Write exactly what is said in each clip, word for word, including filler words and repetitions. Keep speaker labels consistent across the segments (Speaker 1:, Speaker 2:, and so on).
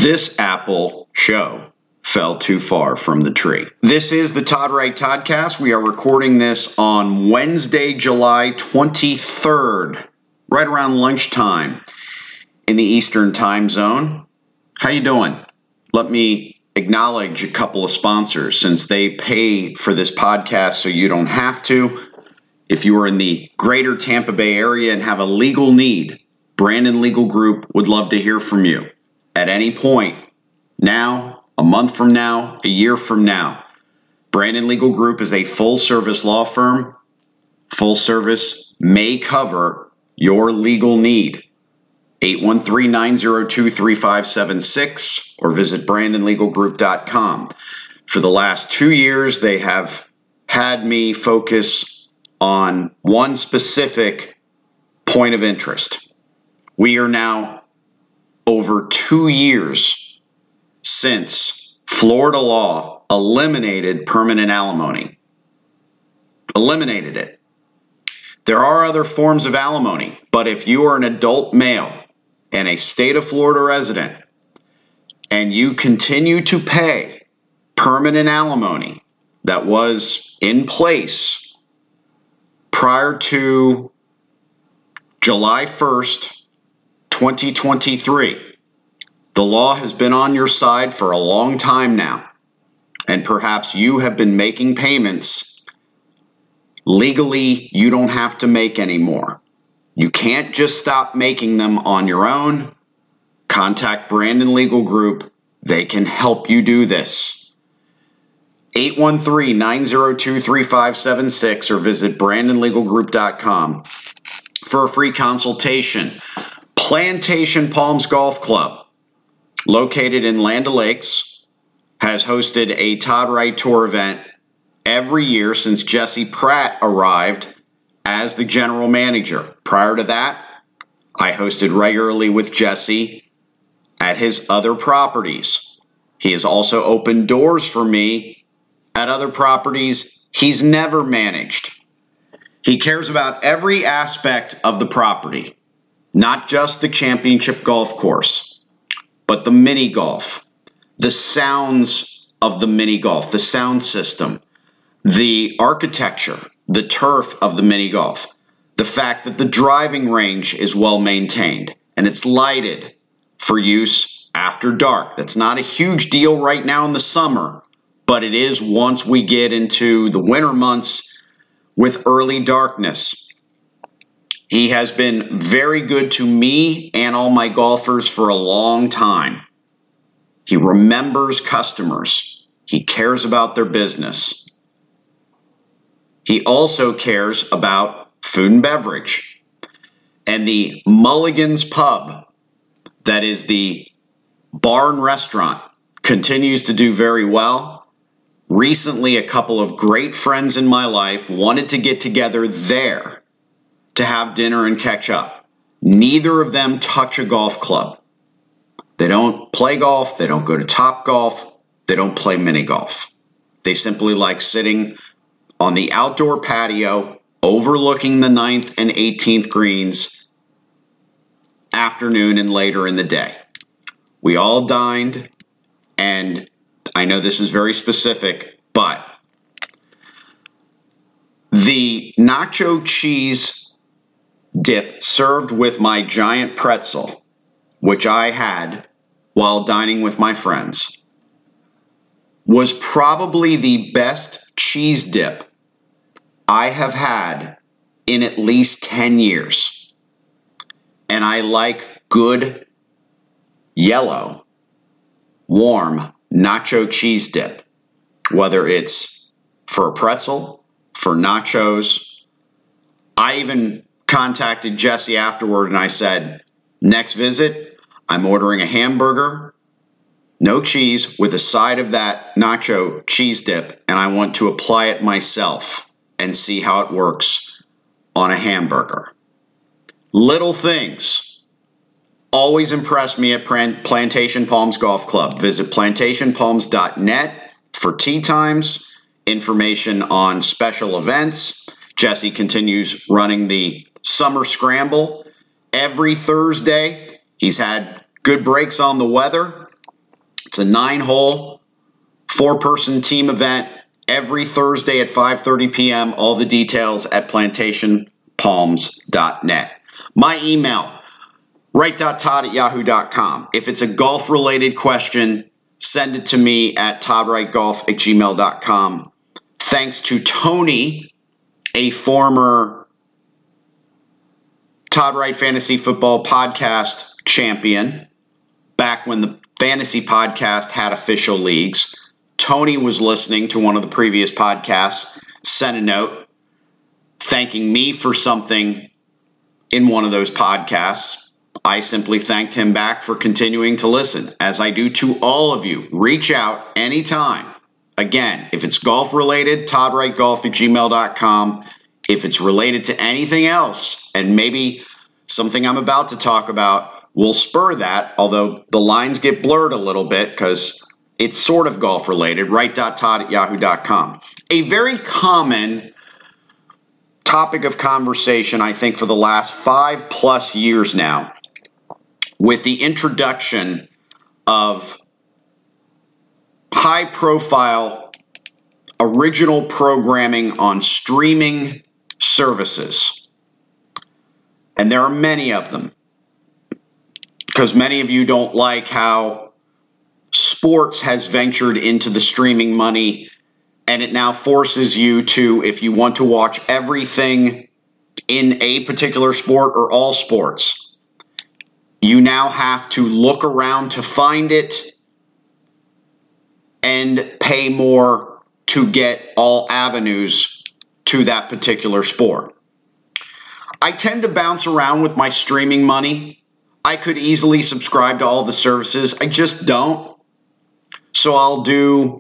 Speaker 1: This apple show fell too far from the tree. This is the Todd Wright Toddcast. We are recording this on Wednesday, July twenty-third, right around lunchtime in the Eastern time zone. How you doing? Let me acknowledge a couple of sponsors since they pay for this podcast so you don't have to. If you are in the greater Tampa Bay area and have a legal need, Brandon Legal Group would love to hear from you at any point. Now, a month from now, a year from now. Brandon Legal Group is a full-service law firm. Full service may cover your legal need. eight one three, nine zero two, three five seven six or visit brandon legal group dot com. For the last two years, they have had me focus on one specific point of interest. We are now over two years since Florida law eliminated permanent alimony. Eliminated it. There are other forms of alimony, but if you are an adult male and a state of Florida resident and you continue to pay permanent alimony that was in place prior to July first, twenty twenty-three, the law has been on your side for a long time now, and perhaps you have been making payments. Legally, you don't have to make any more. You can't just stop making them on your own. Contact Brandon Legal Group. They can help you do this. eight one three, nine zero two, three five seven six or visit brandon legal group dot com for a free consultation. Plantation Palms Golf Club, located in Land O'Lakes, has hosted a Todd Wright Tour event every year since Jesse Pratt arrived as the general manager. Prior to that, I hosted regularly with Jesse at his other properties. He has also opened doors for me at other properties he's never managed. He cares about every aspect of the property, not just the championship golf course, but the mini golf, the sounds of the mini golf, the sound system, the architecture, the turf of the mini golf, the fact that the driving range is well maintained and it's lighted for use after dark. That's not a huge deal right now in the summer, but it is once we get into the winter months with early darkness. He has been very good to me and all my golfers for a long time. He remembers customers. He cares about their business. He also cares about food and beverage. And the Mulligan's Pub, that is the bar and restaurant, continues to do very well. Recently, a couple of great friends in my life wanted to get together there to have dinner and catch up. Neither of them touch a golf club. They don't play golf. They don't go to Top Golf. They don't play mini golf. They simply like sitting on the outdoor patio overlooking the ninth and eighteenth greens afternoon and later in the day. We all dined, and I know this is very specific, but the nacho cheese dip served with my giant pretzel, which I had while dining with my friends, was probably the best cheese dip I have had in at least ten years. And I like good yellow, warm nacho cheese dip, whether it's for a pretzel, for nachos. I even contacted Jesse afterward and I said, next visit, I'm ordering a hamburger, no cheese, with a side of that nacho cheese dip, and I want to apply it myself and see how it works on a hamburger. Little things always impress me at Plantation Palms Golf Club. Visit plantation palms dot net for tee times, information on special events. Jesse continues running the Summer Scramble every Thursday. He's had good breaks on the weather. It's a nine-hole, four-person team event every Thursday at five thirty p.m. All the details at plantation palms dot net. My email, right dot todd at yahoo dot com. If it's a golf-related question, send it to me at todd wright golf at gmail dot com. Thanks to Tony, a former Todd Wright Fantasy Football Podcast champion, back when the Fantasy Podcast had official leagues. Tony was listening to one of the previous podcasts, sent a note thanking me for something in one of those podcasts. I simply thanked him back for continuing to listen, as I do to all of you. Reach out anytime. Again, if it's golf-related, todd wright golf at gmail dot com. If it's related to anything else, and maybe something I'm about to talk about will spur that, although the lines get blurred a little bit because it's sort of golf-related, right dot todd at yahoo dot com. A very common topic of conversation, I think, for the last five-plus years now, with the introduction of high-profile original programming on streaming services. And there are many of them, because many of you don't like how sports has ventured into the streaming money, and it now forces you to, if you want to watch everything in a particular sport or all sports, you now have to look around to find it and pay more to get all avenues to that particular sport. I tend to bounce around with my streaming money. I could easily subscribe to all the services. I just don't. So I'll do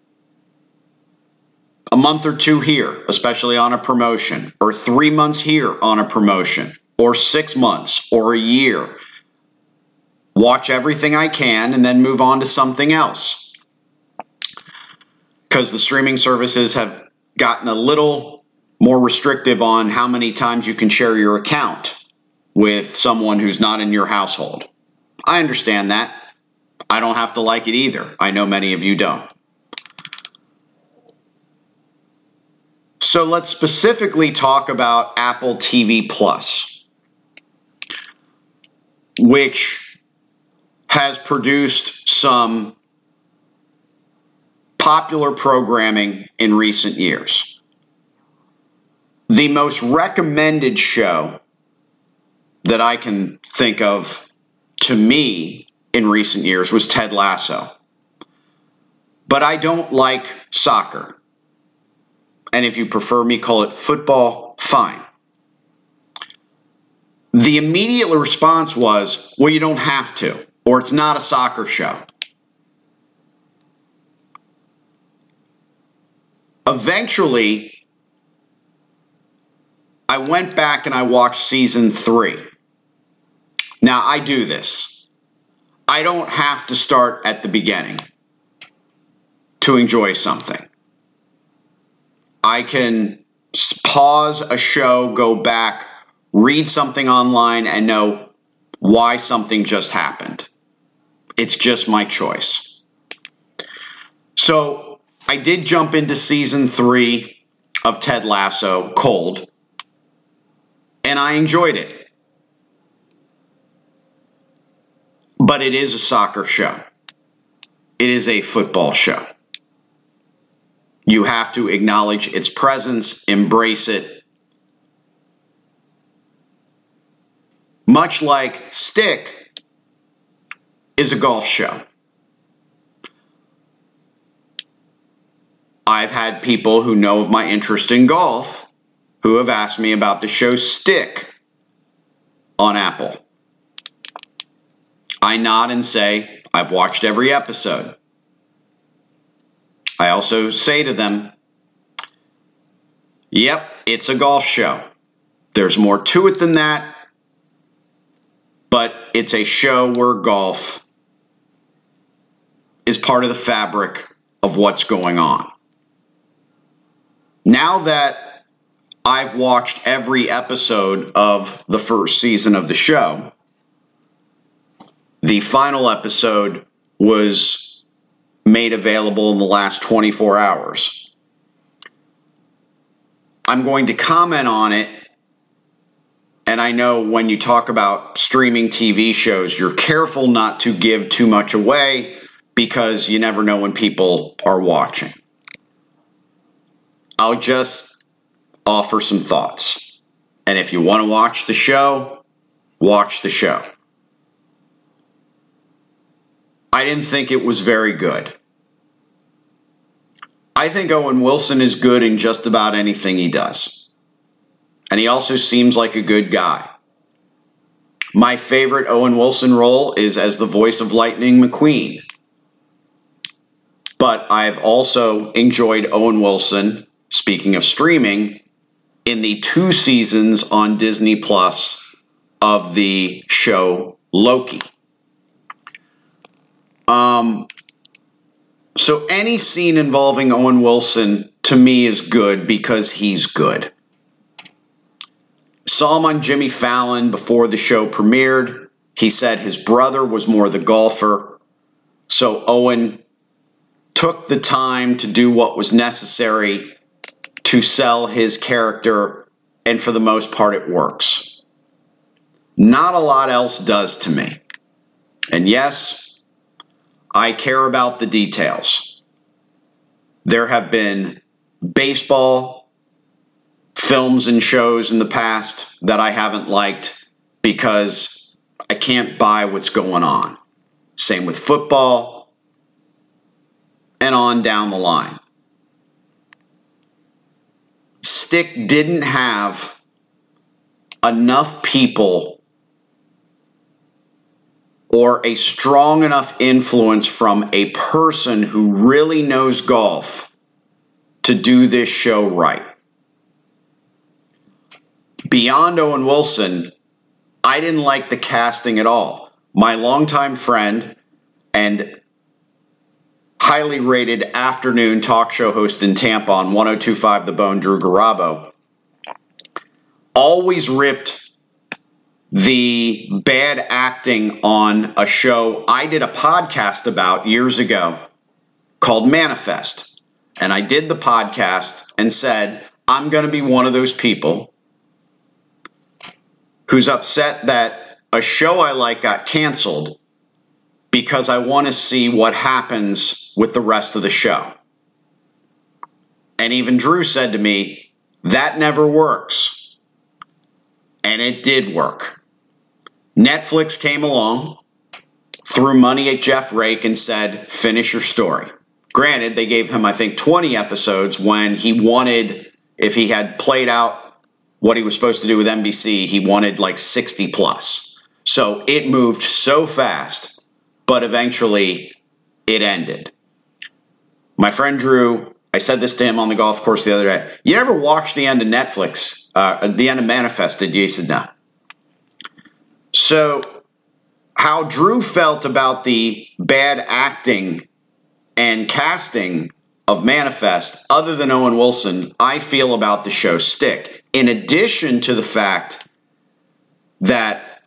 Speaker 1: a month or two here, especially on a promotion, or three months here on a promotion, or six months, or a year. Watch everything I can and then move on to something else. Because the streaming services have gotten a little more restrictive on how many times you can share your account with someone who's not in your household. I understand that. I don't have to like it either. I know many of you don't. So let's specifically talk about Apple T V Plus, which has produced some popular programming in recent years. The most recommended show that I can think of to me in recent years was Ted Lasso. But I don't like soccer. And if you prefer me call it football, fine. The immediate response was, well, you don't have to, or it's not a soccer show. Eventually, I went back and I watched season three. Now, I do this. I don't have to start at the beginning to enjoy something. I can pause a show, go back, read something online, and know why something just happened. It's just my choice. So, I did jump into season three of Ted Lasso cold, and I enjoyed it. But it is a soccer show. It is a football show. You have to acknowledge its presence, embrace it. Much like Stick is a golf show. I've had people who know of my interest in golf who have asked me about the show Stick on Apple. I nod and say, I've watched every episode. I also say to them, yep, it's a golf show. There's more to it than that, but it's a show where golf is part of the fabric of what's going on. Now that I've watched every episode of the first season of the show, the final episode was made available in the last twenty-four hours. I'm going to comment on it, and I know when you talk about streaming T V shows, you're careful not to give too much away because you never know when people are watching. I'll just offer some thoughts. And if you want to watch the show, watch the show. I didn't think it was very good. I think Owen Wilson is good in just about anything he does. And he also seems like a good guy. My favorite Owen Wilson role is as the voice of Lightning McQueen. But I've also enjoyed Owen Wilson, speaking of streaming, in the two seasons on Disney Plus of the show Loki. Um, so any scene involving Owen Wilson to me is good because he's good. Saw him on Jimmy Fallon before the show premiered. He said his brother was more the golfer. So Owen took the time to do what was necessary to sell his character, and for the most part it works. Not a lot else does to me. And yes, I care about the details. There have been baseball films and shows in the past that I haven't liked because I can't buy what's going on. Same with football and on down the line. Stick didn't have enough people or a strong enough influence from a person who really knows golf to do this show right. Beyond Owen Wilson, I didn't like the casting at all. My longtime friend and highly rated afternoon talk show host in Tampa on one oh two point five The Bone, Drew Garabo, always ripped the bad acting on a show I did a podcast about years ago called Manifest. And I did the podcast and said, I'm going to be one of those people who's upset that a show I like got canceled because I want to see what happens with the rest of the show. And even Drew said to me, that never works. And it did work. Netflix came along, threw money at Jeff Rake and said, finish your story. Granted, they gave him, I think, twenty episodes when he wanted, if he had played out what he was supposed to do with N B C, he wanted like sixty plus. So it moved so fast, but eventually it ended. My friend Drew, I said this to him on the golf course the other day. You never watched the end of Netflix, uh, the end of Manifest, did you? He said, no. So how Drew felt about the bad acting and casting of Manifest, other than Owen Wilson, I feel about the show Stick. In addition to the fact that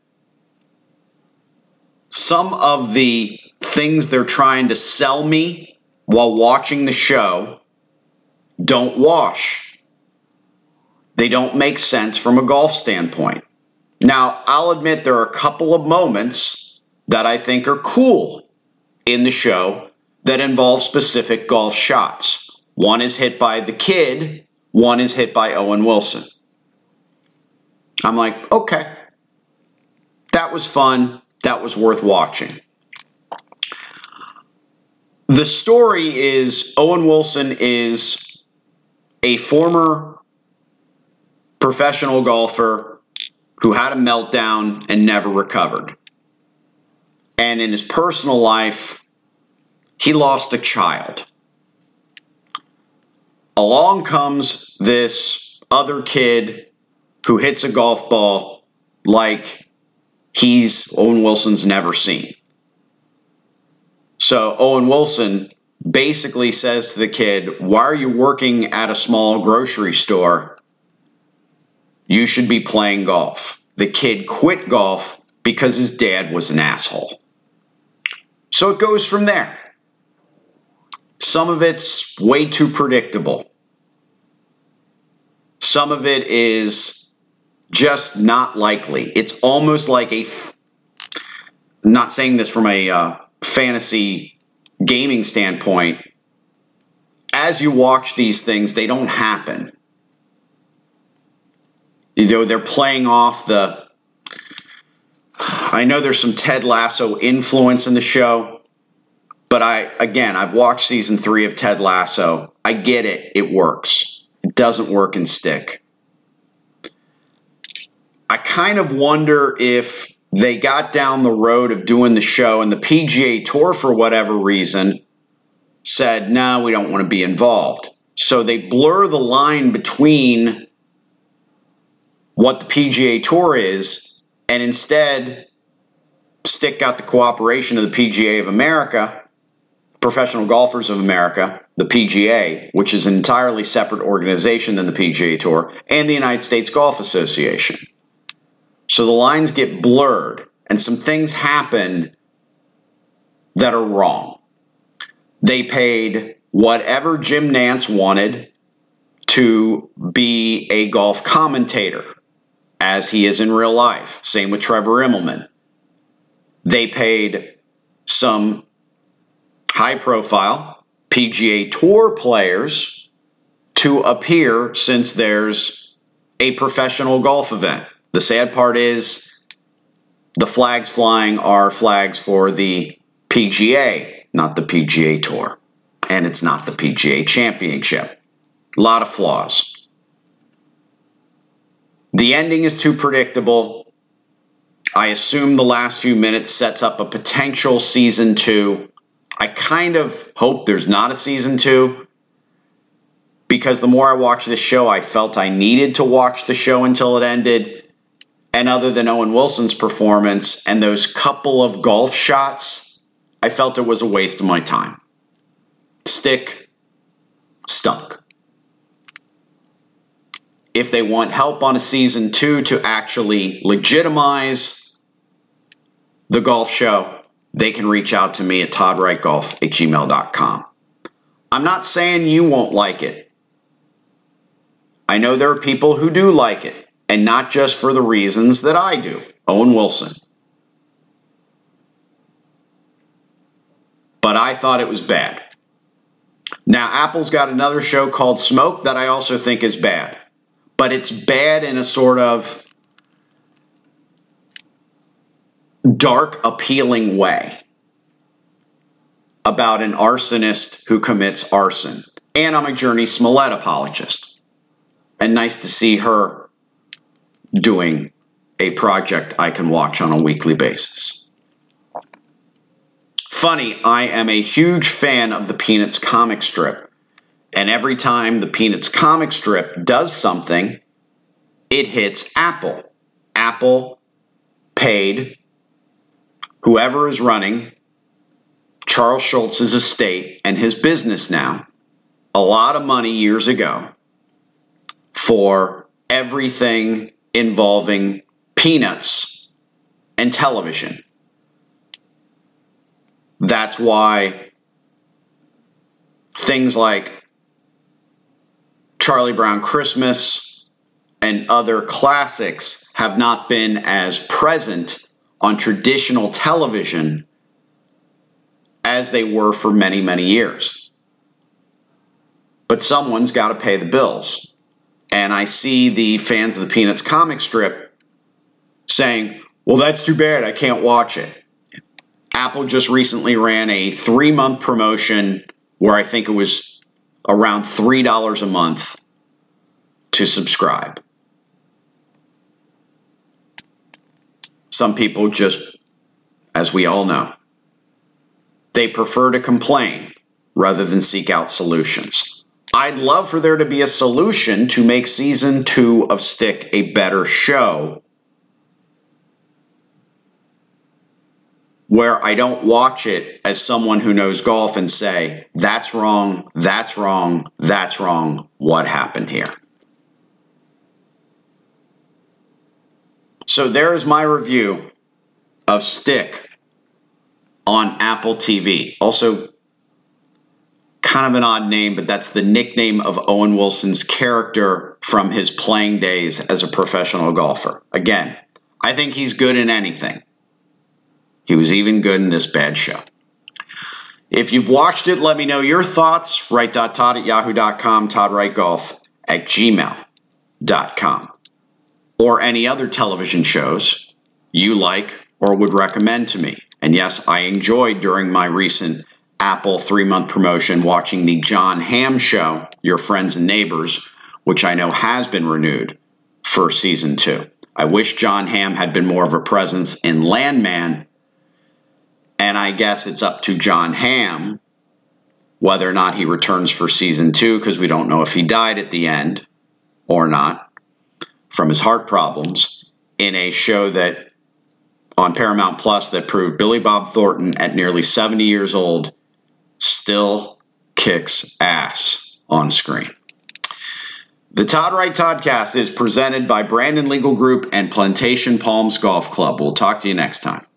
Speaker 1: some of the things they're trying to sell me while watching the show don't wash. They don't make sense from a golf standpoint. Now, I'll admit there are a couple of moments that I think are cool in the show that involve specific golf shots. One is hit by the kid, one is hit by Owen Wilson. I'm like, okay, that was fun, that was worth watching. The story is Owen Wilson is a former professional golfer who had a meltdown and never recovered. And in his personal life, he lost a child. Along comes this other kid who hits a golf ball like he's Owen Wilson's never seen. So Owen Wilson basically says to the kid, why are you working at a small grocery store? You should be playing golf. The kid quit golf because his dad was an asshole. So it goes from there. some of it's way too predictable. Some of it is just not likely. It's almost like a, I'm not saying this from a uh, fantasy gaming standpoint. As you watch these things, they don't happen. You know, they're playing off the, I know there's some Ted Lasso influence in the show, but I, again, I've watched season three of Ted Lasso. I get it. It works. It doesn't work in Stick. I kind of wonder if they got down the road of doing the show and the P G A Tour, for whatever reason, said, no, we don't want to be involved. So they blur the line between what the P G A Tour is, and instead Stick got the cooperation of the P G A of America, Professional Golfers of America, the P G A, which is an entirely separate organization than the P G A Tour, and the United States Golf Association. So the lines get blurred, and some things happen that are wrong. They paid whatever Jim Nantz wanted to be a golf commentator, as he is in real life. Same with Trevor Immelman. They paid some high-profile P G A Tour players to appear since there's a professional golf event. The sad part is the flags flying are flags for the P G A, not the P G A Tour. And it's not the P G A Championship. A lot of flaws. The ending is too predictable. I assume the last few minutes sets up a potential season two. I kind of hope there's not a season two, because the more I watch this show, I felt I needed to watch the show until it ended. And other than Owen Wilson's performance and those couple of golf shots, I felt it was a waste of my time. Stick stunk. If they want help on a season two to actually legitimize the golf show, they can reach out to me at todd wright golf at gmail dot com. I'm not saying you won't like it. I know there are people who do like it, and not just for the reasons that I do. Owen Wilson. But I thought it was bad. Now, Apple's got another show called Smoke that I also think is bad. But it's bad in a sort of dark, appealing way about an arsonist who commits arson. And I'm a Journey Smollett apologist. And nice to see her doing a project I can watch on a weekly basis. Funny, I am a huge fan of the Peanuts comic strip. And every time the Peanuts comic strip does something, it hits Apple. Apple paid whoever is running Charles Schultz's estate and his business now a lot of money years ago for everything involving Peanuts and television. That's why things like Charlie Brown Christmas and other classics have not been as present on traditional television as they were for many, many years. But someone's got to pay the bills. And I see the fans of the Peanuts comic strip saying, well, that's too bad, I can't watch it. Apple just recently ran a three-month promotion where I think it was around three dollars a month to subscribe. Some people just, as we all know, they prefer to complain rather than seek out solutions. I'd love for there to be a solution to make season two of Stick a better show, where I don't watch it as someone who knows golf and say, that's wrong, that's wrong, that's wrong, what happened here? So there's my review of Stick on Apple T V. Also, kind of an odd name, but that's the nickname of Owen Wilson's character from his playing days as a professional golfer. Again, I think he's good in anything. He was even good in this bad show. If you've watched it, let me know your thoughts. Wright.Todd at yahoo dot com, Todd Wright Golf at gmail dot com. Or any other television shows you like or would recommend to me. And yes, I enjoyed during my recent Apple three-month promotion watching the Jon Hamm show, Your Friends and Neighbors, which I know has been renewed for season two. I wish Jon Hamm had been more of a presence in Landman, and I guess it's up to Jon Hamm whether or not he returns for season two, because we don't know if he died at the end or not from his heart problems, in a show that on Paramount Plus that proved Billy Bob Thornton at nearly seventy years old still kicks ass on screen. The Todd Wright Toddcast is presented by Brandon Legal Group and Plantation Palms Golf Club. We'll talk to you next time.